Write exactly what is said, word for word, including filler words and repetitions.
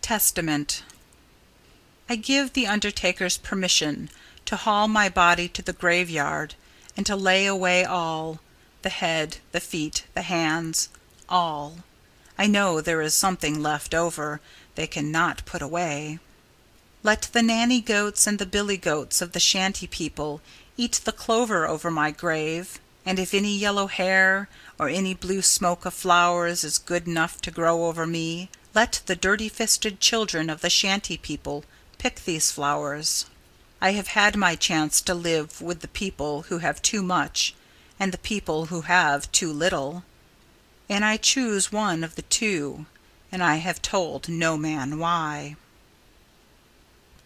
Testament I give the undertakers permission to haul my body to the graveyard and to lay away all, the head, the feet, the hands, all. I know there is something left over they can not put away. Let the nanny goats and the billy goats of the shanty people eat the clover over my grave, and if any yellow hair or any blue smoke of flowers is good enough to grow over me, let the dirty-fisted children of the shanty people pick these flowers. I have had my chance to live with the people who have too much and the people who have too little, and I choose one of the two, and I have told no man why.